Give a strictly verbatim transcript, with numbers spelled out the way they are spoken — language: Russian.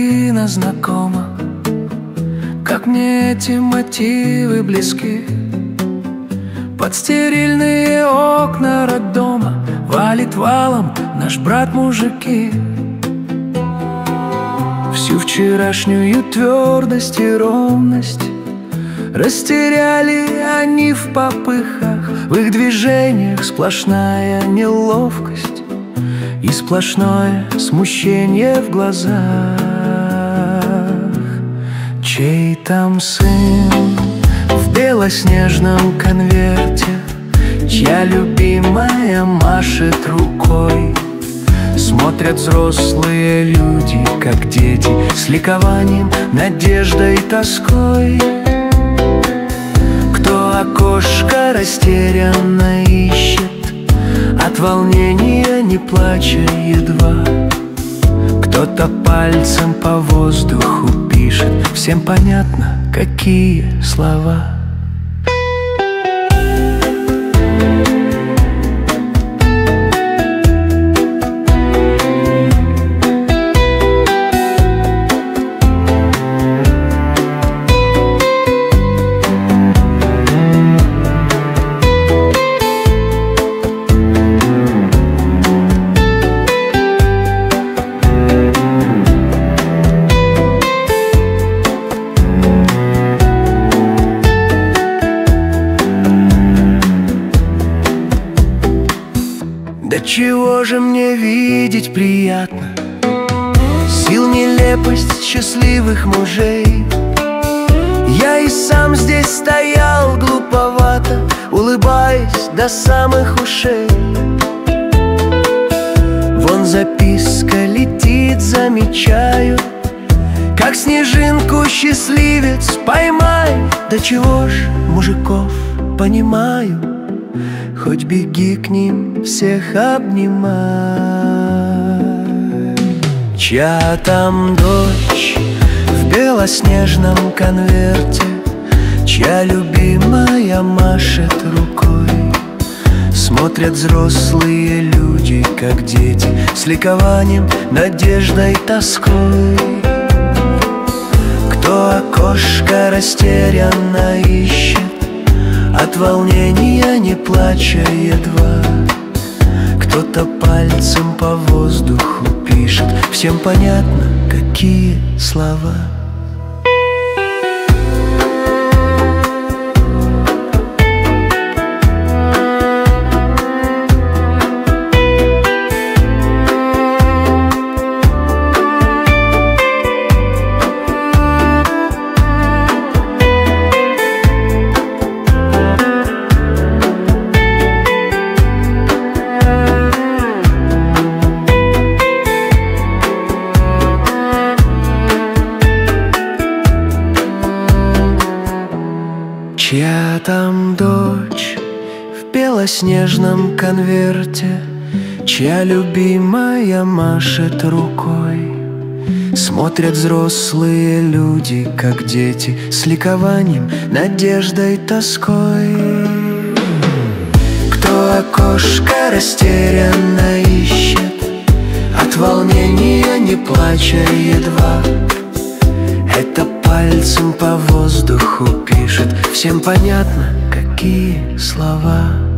картина знакома, как мне эти мотивы близки. Под стерильные окна роддома валит валом наш брат мужики. Всю вчерашнюю твердость и ровность растеряли они в попыхах. В их движениях сплошная неловкость и сплошное смущение в глазах. Чей там сын в белоснежном конверте, чья любимая машет рукой? Смотрят взрослые люди, как дети, с ликованием, надеждой и тоской. Кто окошко растерянно ищет, от волнения не плача едва. Кто-то пальцем по воздуху пишет, всем понятно, какие слова. Да чего же мне видеть приятно сил нелепость счастливых мужей? Я и сам здесь стоял глуповато, улыбаясь до самых ушей. Вон записка летит, замечаю, как снежинку счастливец поймай. Да чего ж мужиков понимаю, хоть беги к ним, всех обнимай. Чья там дочь в белоснежном конверте, чья любимая машет рукой? Смотрят взрослые люди, как дети, с ликованием, надеждой, тоской. Кто окошко растерянно ищет, от волнения не плача едва. Кто-то пальцем по воздуху пишет, всем понятно, какие слова. Чья там дочь в белоснежном конверте, чья любимая машет рукой? Смотрят взрослые люди, как дети, с ликованием, надеждой, тоской. Кто окошко растерянно ищет, от волнения не плача едва. Это пальцем по воздуху пишет, всем понятно, какие слова.